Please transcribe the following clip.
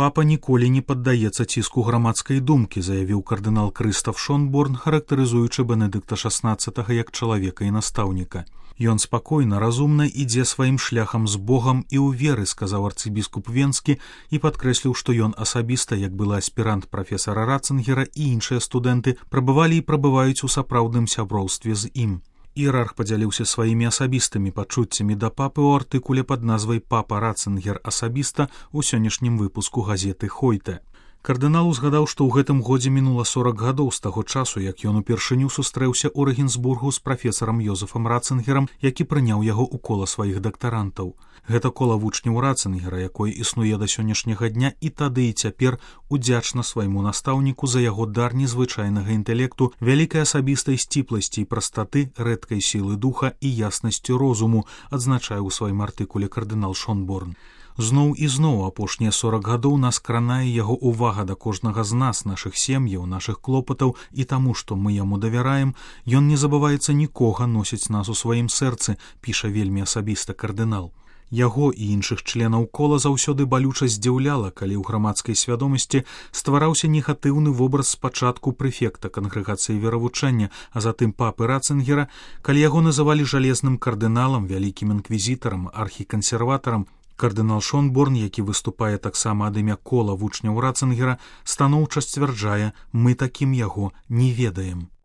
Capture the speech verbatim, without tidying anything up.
Папа ніколі не паддаецца ціску грамадскай думкі, заявіў кардынал Крыстаф Шонборн, характарызуючы Бенедыкта шаснаццатага як чалавека і настаўніка. Ён спакойна, разумна ідзе сваім шляхам з Богам і ў веры, сказаў арцыбіскуп Венскі і падкрэсліў, што ён асабіста, як былы аспірант прафесара Ратцынгера і іншыя студэнты, прабывалі і прабываюць у сапраўдным сяброўстве з ім. Іерарх падзяліўся сваімі асабістымі пачуццямі да папы ў артыкуле пад назвай «Папа Ратцынгер асабіста» у сённяшнім выпуску газеты «Хойте». Кардынал узгадаў, што ў гэтым годзе мінула сорак гадоў з таго часу, як ён упершыню сустрэўся ў Рэгенсбургу з прафесарам Йозефам Ратцынгерам, які прыняў яго ў кола сваіх дактарантаў. Гэта кола вучняў Ратцынгера, якое існуе да сённяшняга дня і тады і цяпер удзячна свайму настаўніку за яго дар незвычайнага інтэлекту, вялікай асабістай сціпласці і прастаты, рэдкай сілы духа і яснасцю розуму, адзначае ў сваім артыкуле кардынал Шонборн. Зноў і зноў апошнія сорак гадоў нас кранае яго ўвага да кожнага з нас, нашых сем'яў, нашых клопатаў і таму, што мы яму давяраем, ён не забываецца нікога носіць нас у сваім сэрцы, піша вельмі асабіста кардынал. Яго і іншых членаў кола заўсёды балюча здзіўляла, калі ў грамадскай свядомасці ствараўся негатыўны вобраз спачатку прэфекта кангрэгацыі веравучэння, а затым папы Ратцынгера, калі яго называлі жалезным кардыналам, вялікім інквізітарам, архікансерватарам. Кардынал Шонборн, які выступае таксама ад імя кола вучняў Ратцынгера, станоўча сцвярджае: «Мы такім яго не ведаем».